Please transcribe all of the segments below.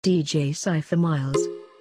DJ Cypher Miles.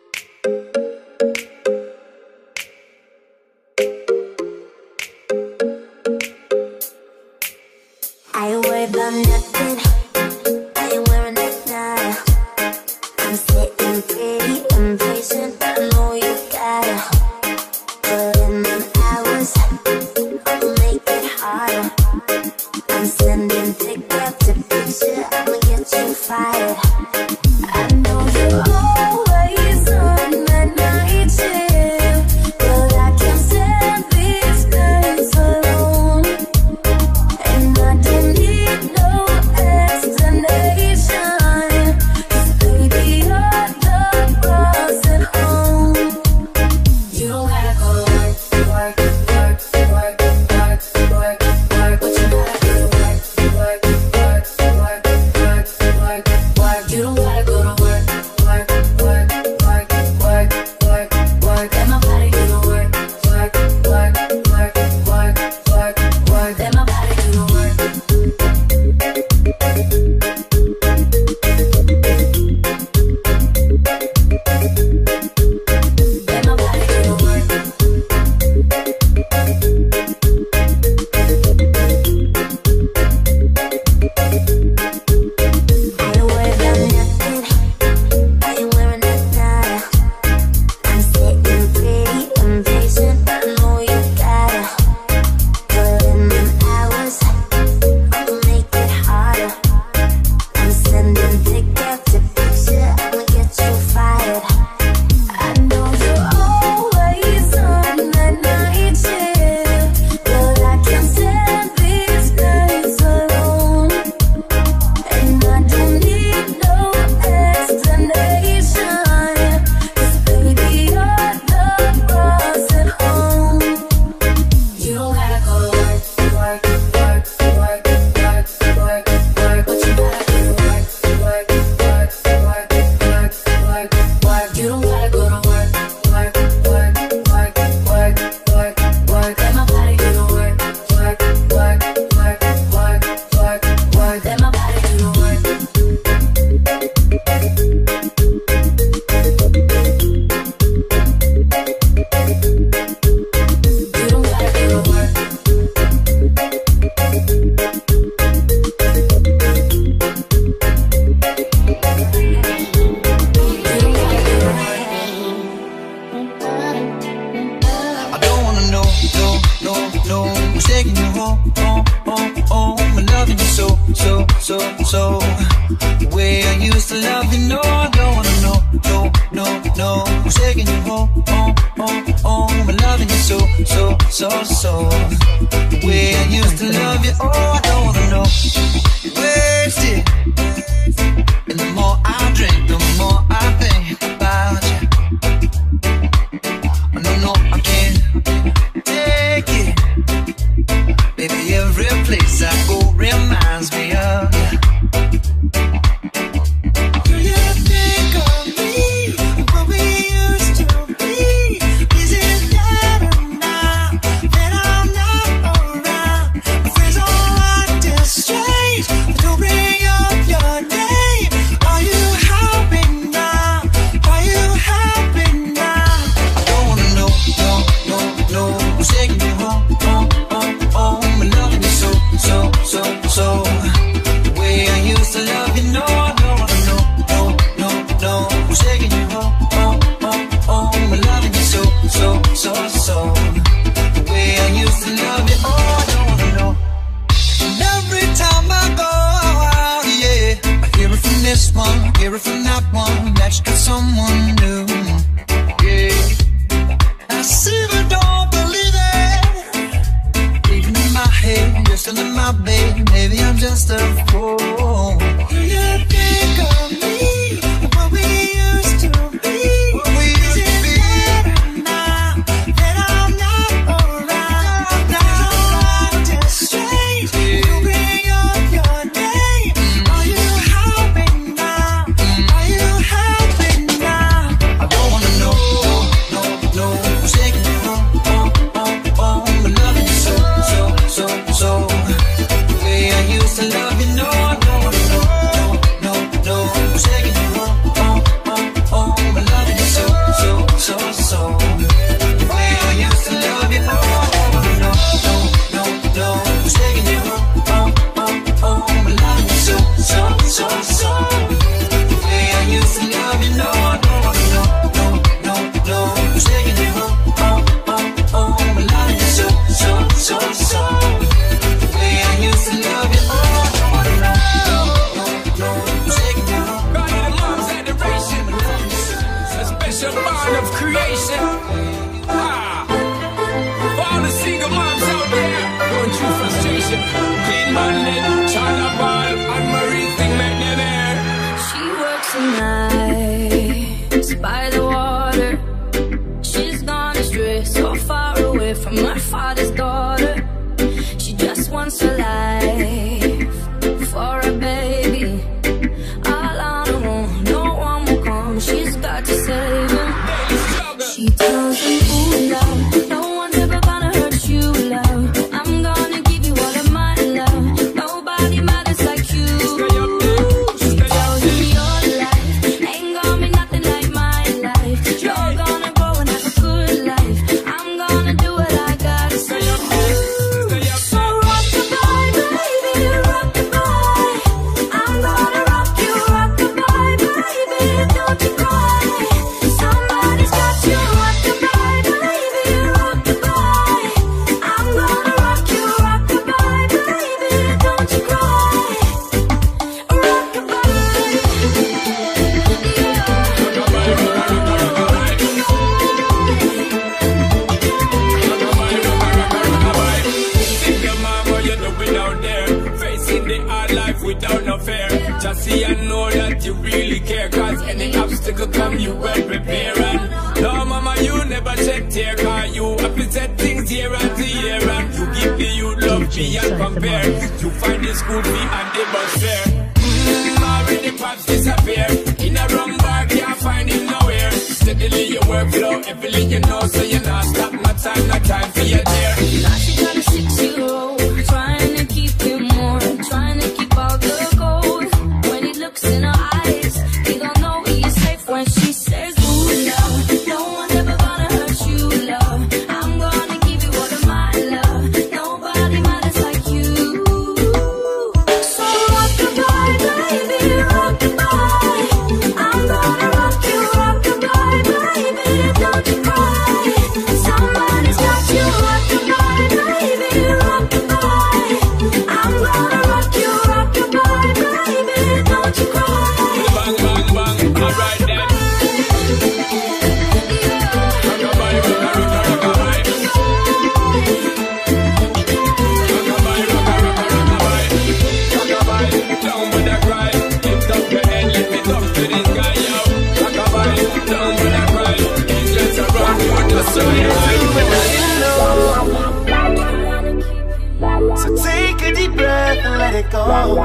I ain't worried about nothing. I ain't wearing that nada. I'm sitting pretty impatient. I know you gotta put in them hours. I'll make it harder. I'm sending pick up to picture. I'ma get you fired. I know you're always on that night shift, but I can't stand these nights alone. And I don't need no explanation, 'cause baby you're the boss at home. You don't gotta go to work, work, work, work, work, work, work. But you gotta go to work, work, work, work, work, work, work. You don't gotta go to work, work, work, work, work, work, work. Let my body do the work, work, work, work, work, work, work. Let my body do the work. Let my body do the work. I ain't worried about nothing. I ain't wearing that nada. I'm sitting pretty impatient. I know you gotta put in them hours. I'll make it harder. I'm sending pick up to picture. I'ma get you fired. I know you're always on that night shift, but I can't stand these nights alone. And I don't need no explanation, 'cause baby you're the boss at home. You don't gotta go to work, work, work, work, work, work, work. But you gotta go to work, work, work, work, work, work, work. You don't gotta go to work, work, work, work, work, work, work. Let my body do the work, work, work, work, work, work, work. Let my body do the work. You don't gotta do the work. I don't wanna know, no, no, no. Who's taking you home, home, home, home? I'm loving you so, so, so, so. The way I used to love you, no, I don't wanna know, no, no, no. Who's taking you home, home, home, home? I'm loving you so, so, so, so. The way I used to love you, oh, I don't wanna know. Wasted. And the more I drink, the more I think about you. No, no, I can't take it. Baby, every place I go reminds me of you. Do you think of me, what we used to be? Is it better now that I'm not around? My friends all acting strange, but don't bring up your name. Are you happy now? Are you happy now? I don't wanna know, no, no, no. Who's taking you home, home, home, home? I'm loving you so, so, so, so. The way I used to love you, no, I don't wanna know, no, no, no. Who's taking you home, home, home, home? I'm loving you so, so, so, so. The way I used to love you, oh, I don't wanna know. And every time I go out, yeah, I hear it from this one, hear it from that one, that you got someone new, yeah. I see but don't believe it. Even in my head, you're still in my bed. Maybe I'm just a fool. Do you think of me, what we used to be? What we used to be. Better now that I'm not around? Now I'm acting strange. You bring up your name. Are you happy now? Are you happy now? I don't wanna know, no, no, no. Who's taking you home, home, home, home? I'm loving you so, so, so, so. The way I used to love you, no, no. obstacle come, you well prepared. And no, mama, you never check tear, car you have to set things year after year. And you give me, you love me and compare. You find the school fee and the bus fare. Already pops disappear. In a wrong bar, can't find it nowhere. Steadily your workflow, everything you know, so you're not stop. No time for your dear. Now she got a 6-year-old, trying to keep him warm, trying to keep all the gold. When he looks in her eyes, he don't know he is safe when she says, ooh, love, no one's ever gonna hurt you, love. I'm gonna give you all of my love. Nobody matters like you. So rock-a-bye, baby, rock-a-bye. I'm gonna rock you, rock-a-bye, baby, don't you cry. Somebody's got you, rock-a-bye, baby, rock-a-bye. I'm gonna rock you, rock-a-bye, baby, don't you cry. Bang, bang, bang, alright then. Rock-a-bye, rock-a-bye, rock-a-bye. Rock-a-bye, rock-a-bye, rock-a-bye. Down with a cry. Lift up your head, lift it up to the sky, yo. Rock-a-bye, down with a cry. Angels around you, just so you So take a deep breath and let it go.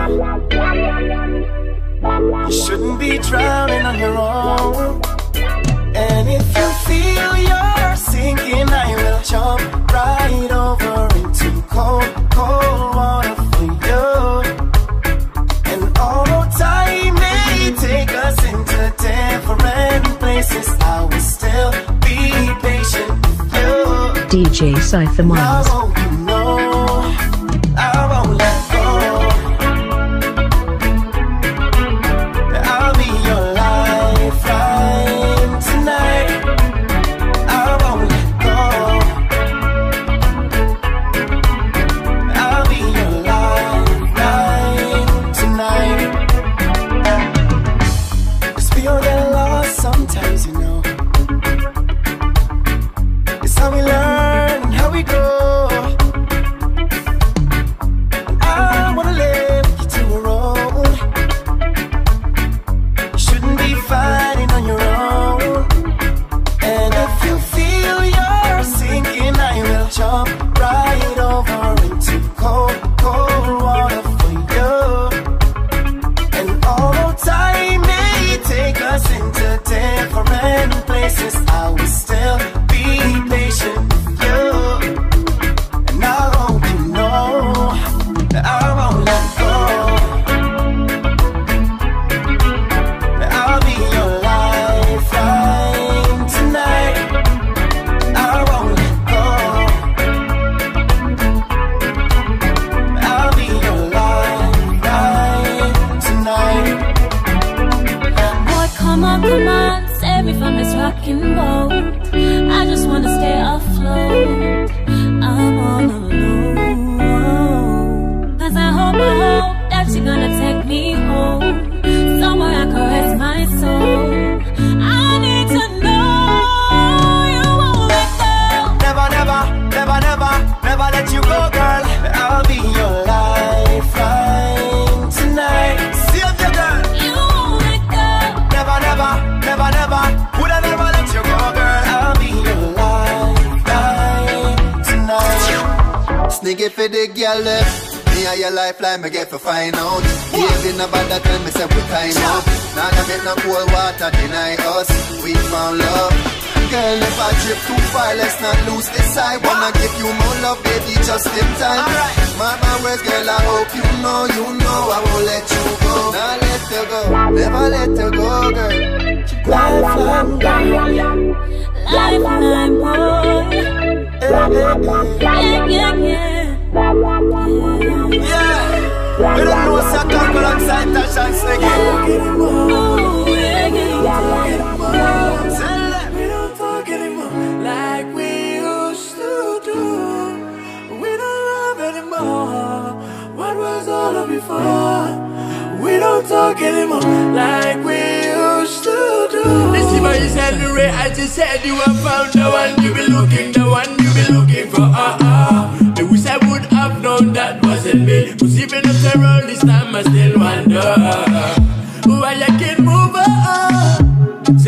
You shouldn't be drowning on your own. And if you feel you're sinking, I will jump right over into cold, cold water for you. And although time may take us into different places, I will still be patient with you. DJ Cypher Miles. I won't, you know, I won't let go. I'll be your lifeline tonight. I won't let go. I'll be your lifeline tonight. 'Cause we all get lost sometimes, you know. It's how we learn and how we grow. And I wanna live you to a road. You shouldn't be fighting on your own. And if you feel you're sinking, I will jump right over into cold, cold water for you. And although time may take us into different places, I will still be patient with you. And I hope you know that I won't let go. That I'll be your lifeline tonight. I won't let go. I'll be your lifeline tonight. Boy, come on, save me from this rocking boat. I just wanna stay afloat. I'm all alone. 'Cause I hope that you're gonna take me home, somewhere I can rest my soul. I need to know you won't let go. Never, never, never, never, never let you go, girl. I'll be your lifeline tonight. Save you, girl. You won't let go. Never, never, never, never, would I never let you go, girl. I'll be your lifeline tonight. Sneaky for the girl left. Me and your lifeline, me get to find out. Giving about that time, me say we time out. Now I make no cold water deny us. We found love. Girl, if I trip too far, let's not lose this side. Wanna give you more love, baby, just in time. Mama, where's girl? I hope you know I won't let you go. Now let you go, never let you go, girl. Lifeline, Lifeline boy. Yeah. yeah. We don't know what's happening alongside Tasha and Sniggy. Ooh, yeah. Tell them. We don't talk anymore like we used to do. We don't love anymore. What was all of before? We don't talk anymore like we used to do. Listen, what you said, the way I just said you have found the one you be looking, the one you be looking for. I wish I would have known that wasn't me. Cause even after all this time, I still wonder why I can't move on.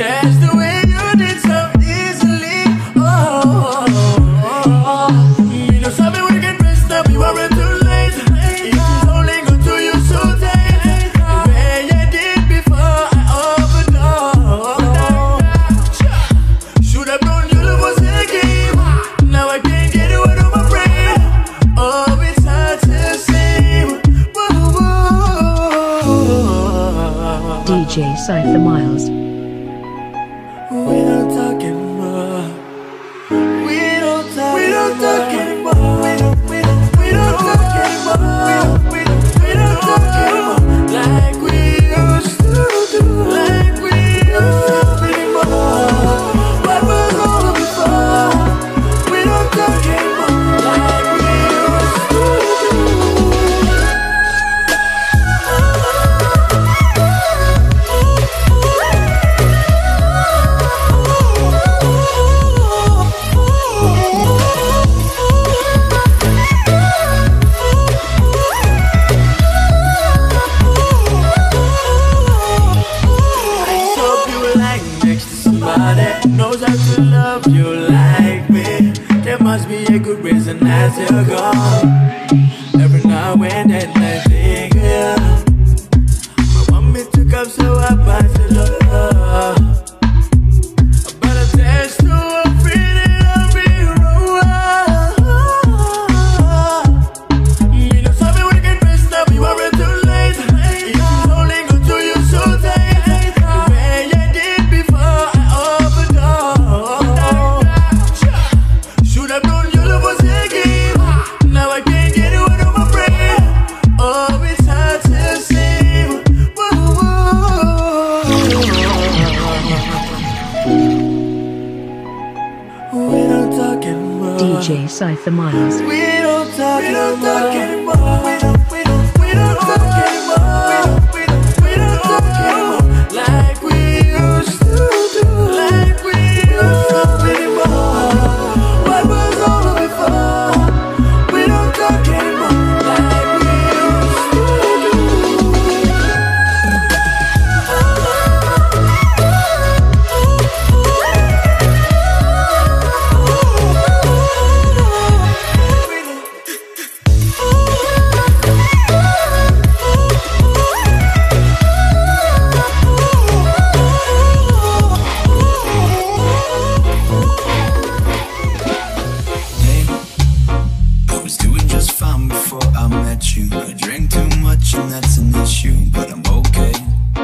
as you're gone. Every now and then I think, yeah, I want me to come so I pass it up. But I taste to a feeling of being wrong. Me no sabi when you get messed up, you are too late. If you only go to you so tight, the way you did before I opened door. Should have known your love was a game. Now I can't get it out of my brain. Oh, it's hard to see. We don't talk anymore. DJ Scythe the Miles. We don't talk anymore. We don't talk anymore. We don't talk anymore. Like we used to do. Like we used to anymore. What was all before? We don't talk anymore. Like we used to do. I was doing just fine before I met you. I drank too much and that's an issue, but I'm okay.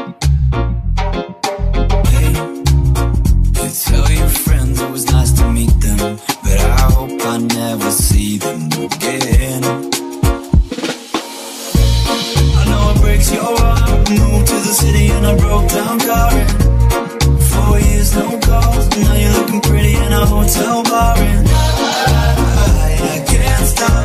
Hey, you tell your friends it was nice to meet them, but I hope I never see them again. I know it breaks your heart. Moved to the city and I broke down crying. 4 years no calls, now you're looking pretty in a hotel bar, and I can't stop.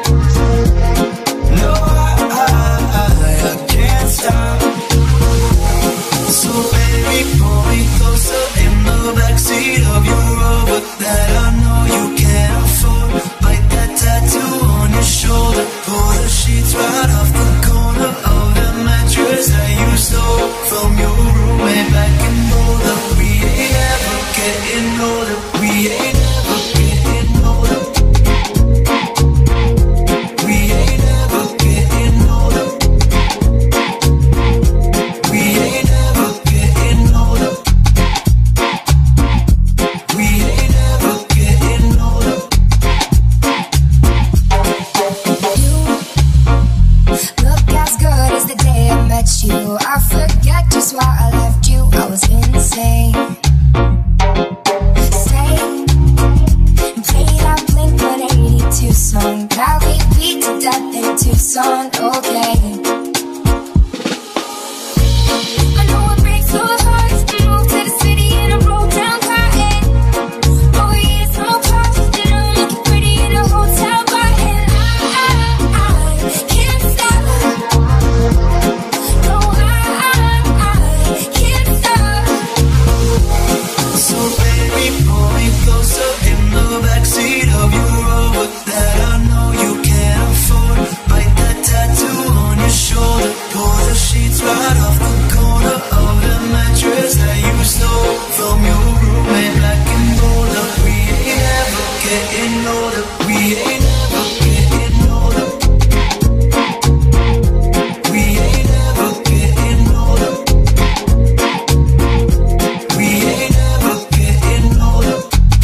No, I can't stop. So baby, pull me closer in the backseat of your Rover that I know you can't afford. Bite that tattoo on your shoulder. Pull the sheets right off the corner of the mattress that you stole from your roommate back in Boulder. We ain't ever getting older. We ain't ever getting older. We ain't ever getting older. We ain't ever getting older. We ain't ever getting older. Look as good as the day I met you. I forget just why I left you. I was insane. Stay and play that Blink-182 song. Now we beat to death in Tucson. Okay. I know it breaks your heart. Moved to the city and I broke down crying. 4 years no calls, and I'm looking pretty in a hotel bar, and I can't stop. No, I can't stop. So baby, pull me closer in the backseat of your Rover that I know you can't afford. Bite that tattoo on your shoulder. Pull the sheets right off the corner of the mattress that you stole from your roommate back in Boulder. We ain't ever getting older. We ain't ever getting older. We ain't ever getting older. We ain't ever getting older.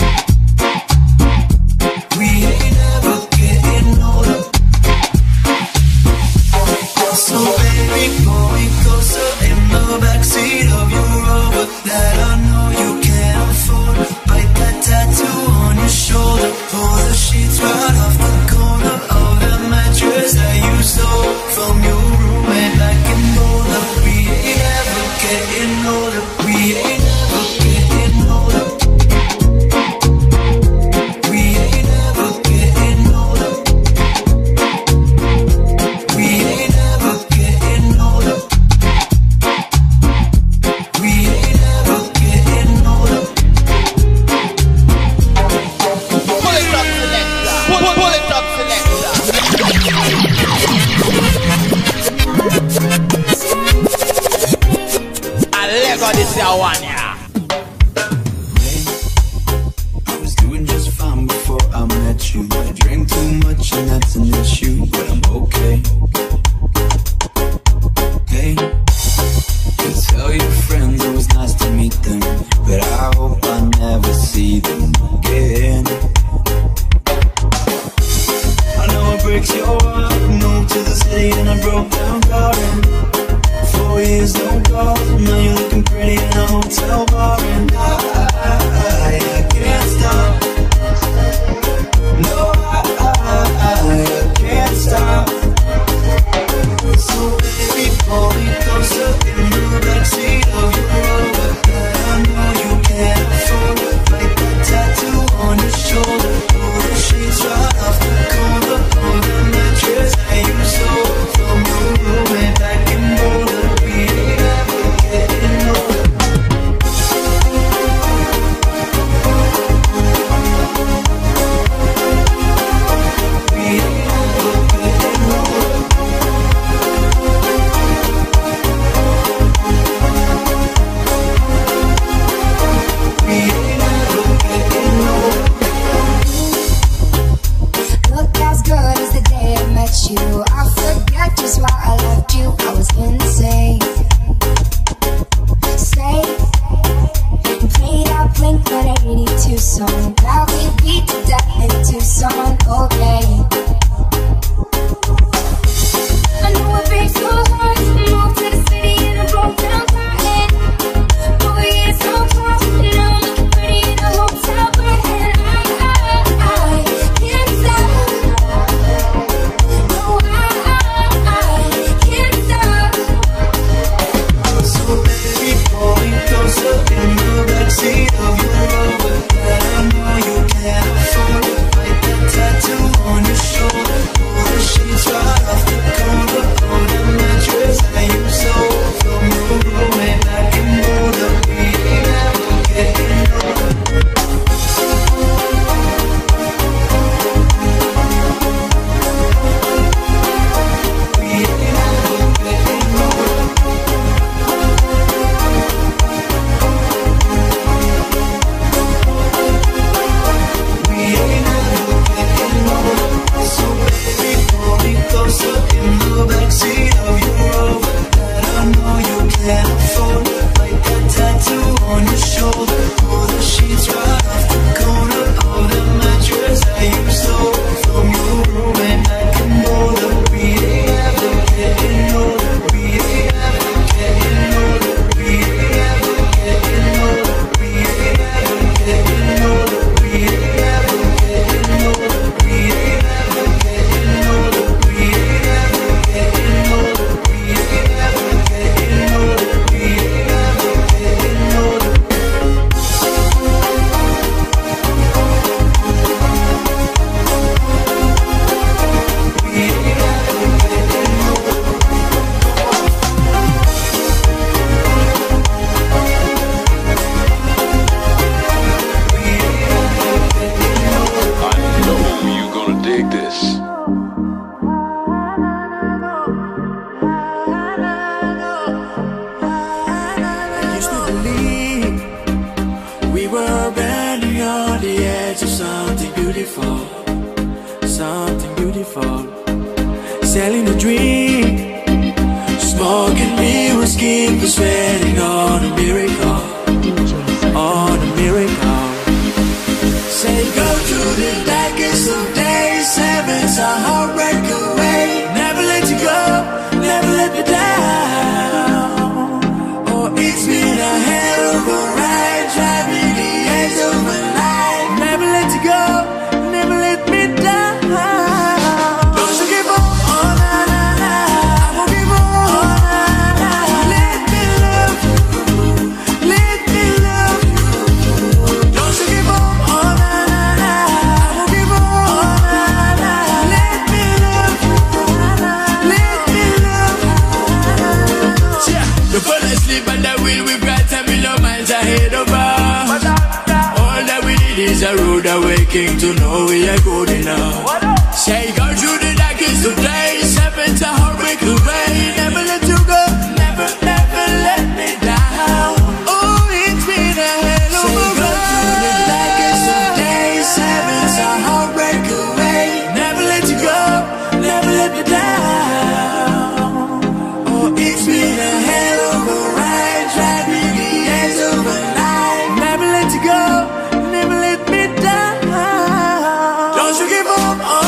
We ain't ever getting older. So baby, pull me closer in the backseat of your Rover that I know you can't afford. Bite that tattoo on your shoulder. Pull the sheets right off the corner of the mattress that you stole from your roommate back in Boulder. We ain't ever getting older. We ain't ever getting older. We ain't ever getting older. We ain't ever getting older. We ain't ever getting older. Pull it up, selector. Pull it up, selector. I Lego this your one, yeah. I was doing just fine before I met you. I drank too much far, and I can't stop. No, I can't stop. So baby, pull me closer in the backseat of your Rover that I know you can't afford. Like that tattoo on your shoulder, pull the sheets right off the cover, pull the mattress that you stole from your roommate back in Boulder. We ain't ever getting older. We ain't ever getting older. We ain't ever getting older. Look as good as the day I met you. I forget just why I left you. I was insane. Stay and play that Blink-182 song. Now we beat to death in Tucson. Okay. I know it breaks your heart to move to the city in a broke down car. Oh yeah, so far. Now I'm looking pretty in a hotel room, and I can't stop. No, I can't stop. So baby, pull me closer in the backseat of your Rover that I know you can't afford. Like that tattoo on your shoulder, pull the sheets right off the cover, pull the mattress that you stole from your roommate back in Boulder. We ain't ever getting older. We ain't ever getting older. We ain't ever getting older. So baby, pull me closer in the backseat of your Rover that I know you can't afford. Like that tattoo on your shoulder, pull the sheets right off the corner, pull the mattress that you stole from your roommate back in Boulder. We ain't ever getting older. We ain't ever getting older. We ain't ever getting older. We ain't ever getting older. We ain't ever getting older. We ain't ever getting older. We ain't ever getting older. We ain't ever getting older. We ain't ever getting older. We ain't ever getting older. I know you gonna dig this. I used to believe we were standing on the edge of something beautiful, something beautiful. Selling a dream, smoking mirrors, keep persuading on a miracle, on a miracle. Say go to the darkest of days, heaven's a heartbreak away. Never let you go, never let me down. Oh, it's been a hell of a ride, driving the edge of my life. Never let you go, never let me down. Don't you give up, oh na na na. I won't give up, oh na na. Let me love you, let me love you. Don't you give up, oh na na na. I won't give up, oh na na. Let me love you, let me love you. Yeah, the fella sleep and the wheel we bright and we no minds ahead of us. All that we need is a road awakening to know we are good enough. Say go through the darkest of days, heaven to heartbreak away. Never let you go, never, never let me down. Oh, it's been a hell of a ride. Say go through the darkest of days, heaven to heartbreak away. Never let you go, never let me down. Oh, it's been a hell of a ride, driving the edge of a night. Never let you go, never let me down. Don't you give up, oh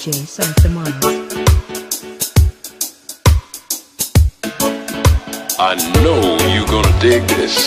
DJ Santa Miles. I know you're gonna dig this.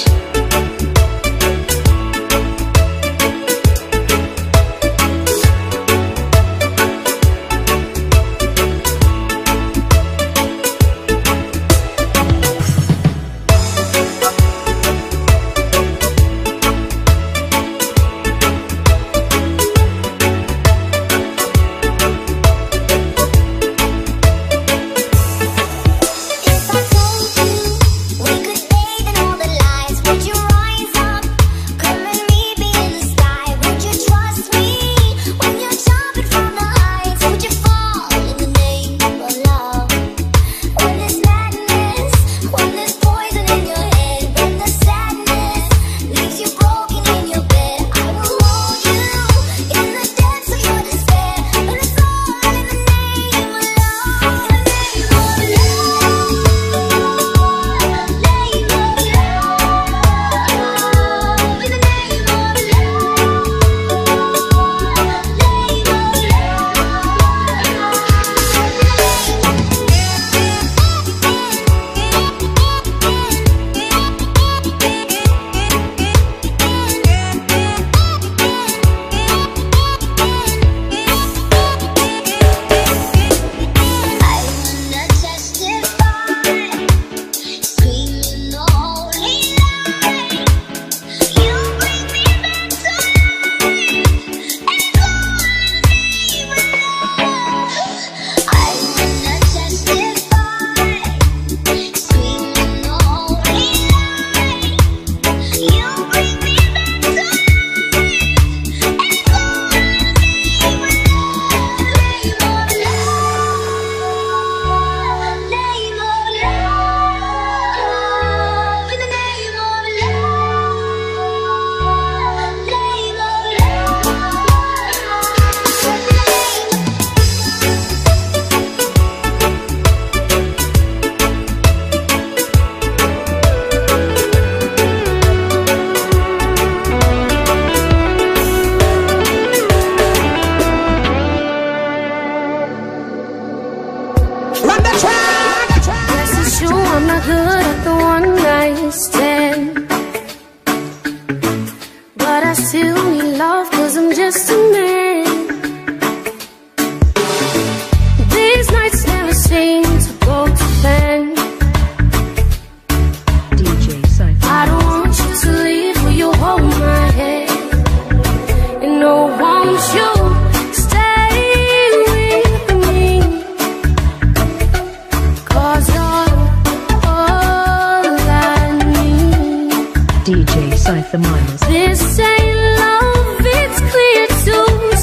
This ain't love, it's clear to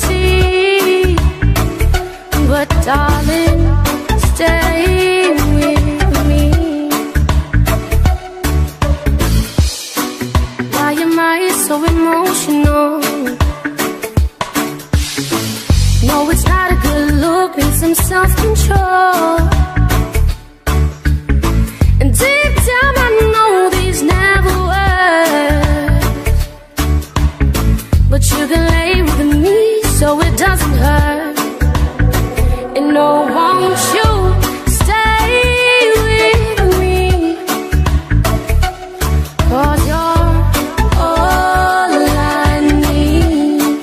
see. But darling, stay with me. Why am I so emotional? No, it's not a good look, need some self-control. And deep down I know these never work, but you can lay with me so it doesn't hurt. And no, won't you stay with me? 'Cause you're all I need.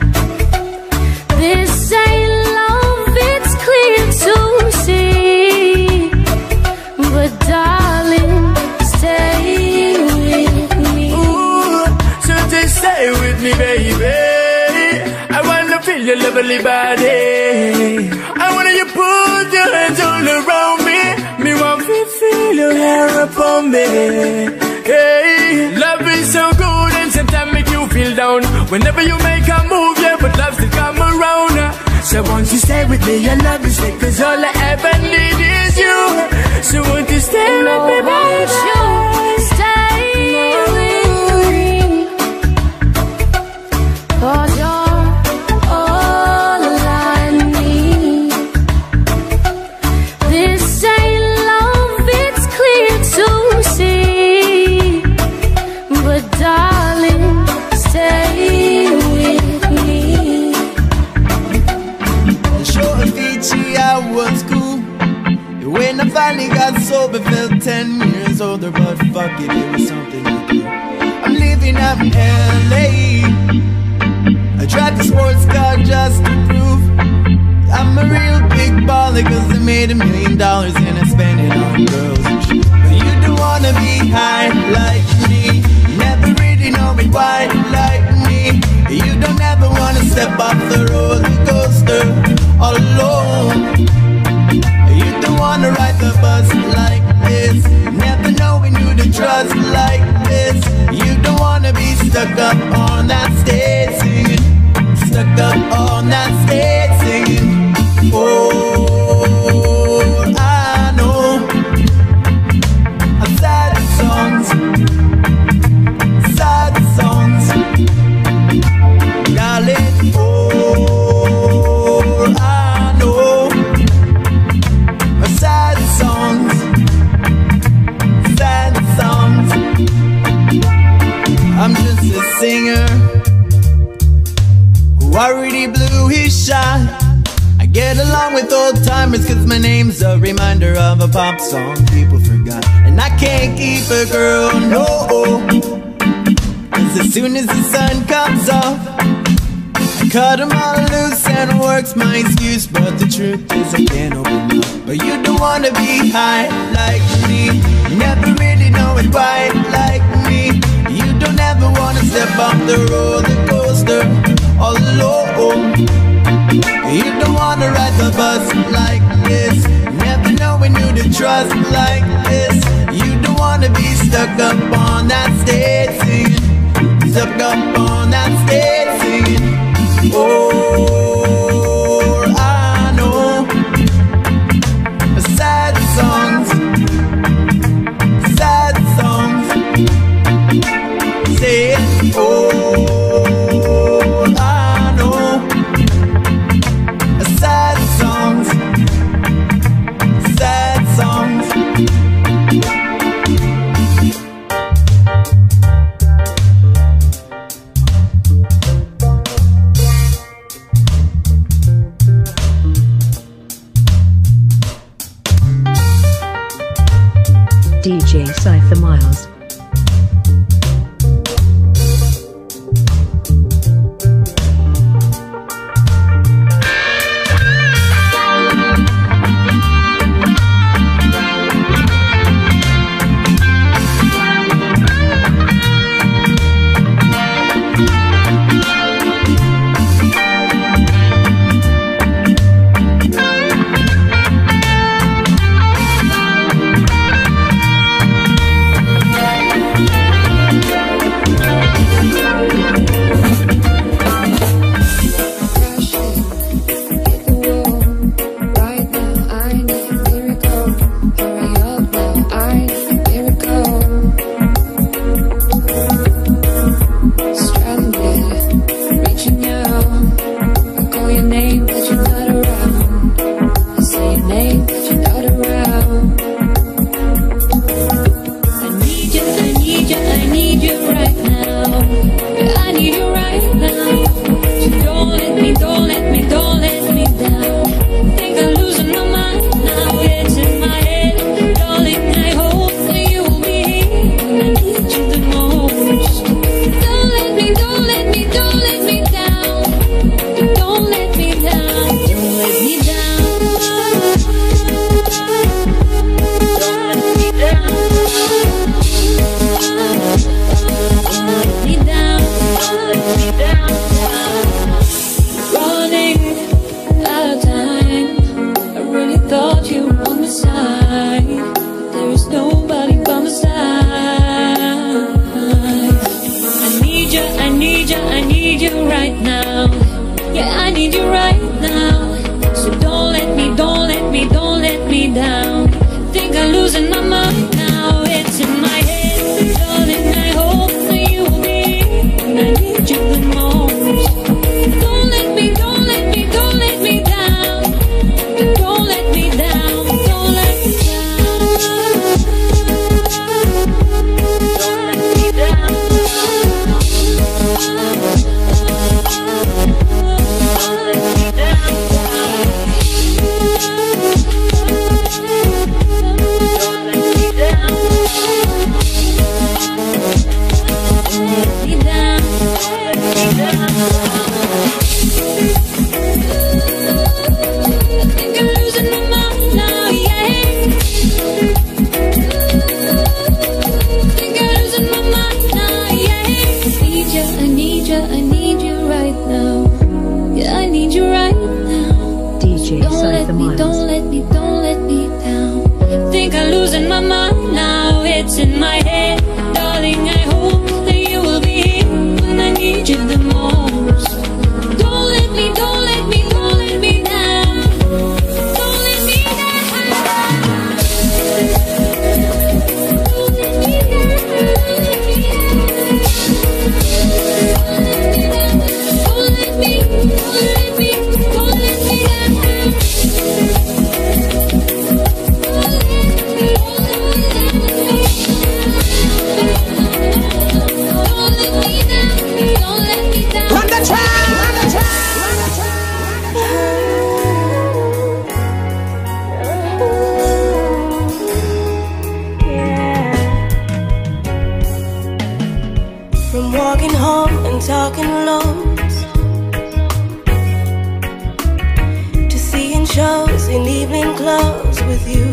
This ain't love, it's clear to see. But darling, stay with me. Ooh, so just stay with me, baby. I wanna feel your lovely body. I wanna you put your hands all around me. Me want to feel your hair upon me. Hey, love is so good and sometimes make you feel down. Whenever you make a move, yeah, but love still come around. So won't you stay with me? Your love is sweet, 'cause all I ever need is you. So won't you stay with me, baby? Won't you stay with me? 'Cause you're all I need. This ain't love, it's clear to see. But darling, stay with me. Sure. sober, felt 10 years older, but fuck it, it was something to do. I'm living out in LA. I drive the sports car just to prove I'm a real big baller, cause I made $1 million and I spent it on girls and shit. But you don't wanna be high like me, never really know it quite like me. You don't ever wanna step off the roller coaster all alone. You don't wanna ride the bus like this, never knowing who to trust like this. You don't wanna be stuck up on that stage singing, stuck up on that stage singing. Oh, I know sad songs, darling. Oh, I know sad songs. I'm just a singer who already blew his shot. I get along with old timers cause my name's a reminder of a pop song people forgot. And I can't keep a girl, no, cause as soon as the sun comes up I cut them all loose and work's my excuse. But the truth is I can't open up. But you don't wanna be high like me, never really know it quite like me. You don't ever wanna step off the roller coaster all alone. You don't wanna ride the bus like this, never knowing who to trust like this. You don't wanna be stuck up on that stage singing, stuck up on that stage singing. Oh, I know sad songs. Say it. Oh, I know sad songs. DJ Cypher Miles. DJ Don't let Cypher me, Miles. don't let me, don't let me down. Think I'm losing my mind now, it's in my head. Darling, I hope that you will be here when I need you the most. Don't let me, don't let me, don't let me down. Don't let me down. Don't let me down. Don't let me, don't let me, don't let me down. Run the track! From walking home and talking loads to seeing shows in evening clothes with you.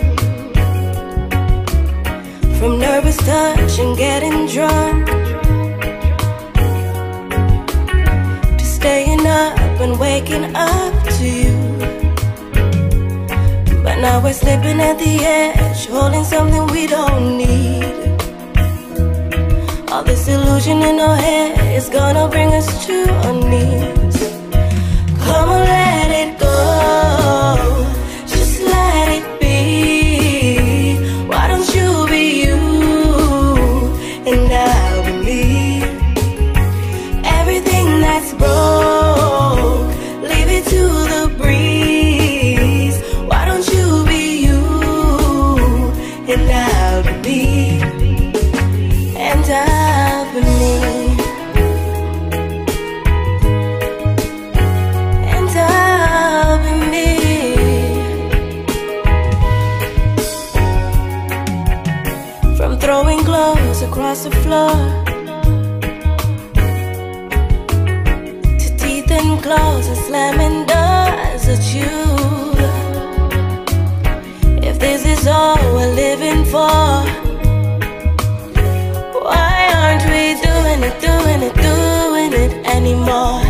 From nervous touch and getting drunk to staying up and waking up to you. But now we're slipping at the edge, holding something we don't need. All this illusion in our head is gonna bring us to our knees. Come on, let it go, just let it be. Why don't you be you and I'll be me? Everything that's broke, leave it to the breeze. Why don't you be you and I'll be me? And I'll be me. And I'll be me. From throwing clothes across the floor to teeth and claws and slamming doors at you. If this is all we're living for, why aren't we doing it anymore?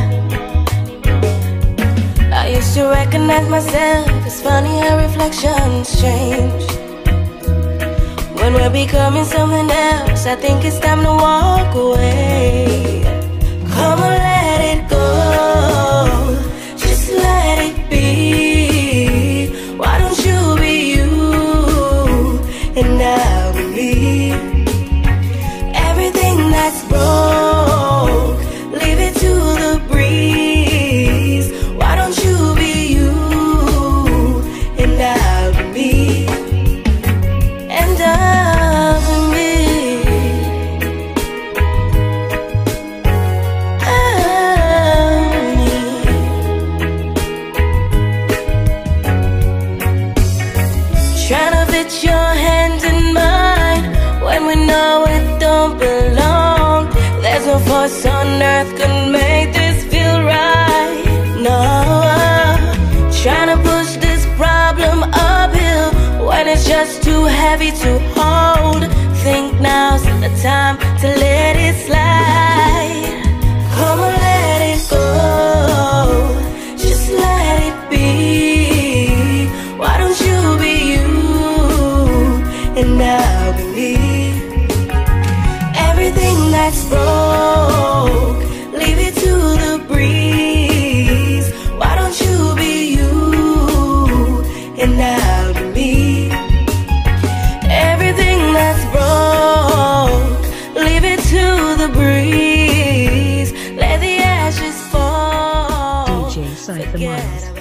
I used to recognize myself, it's funny how reflections change. When we're becoming something else, I think it's time to walk away. Come on, let it go, just let it be. Why don't you be you and I'll be me? Everything that's broke, leave it to the breeze. Why don't you be you and I'll be me? And I'll be me. I'll be me. Trying to fit your hand in mine when we know it don't belong. There's no force on earth can make this feel right. No, trying to push this problem uphill when it's just too heavy to hold. Think now's the time to let it slide. Come on, let it go, just let it be. Why don't you be you and I'll be me? Everything that's broke, leave it to the breeze. Why don't you be you and I'll be me? Everything that's broke, leave it to the breeze. Let the ashes fall. DJ Cypher Miles.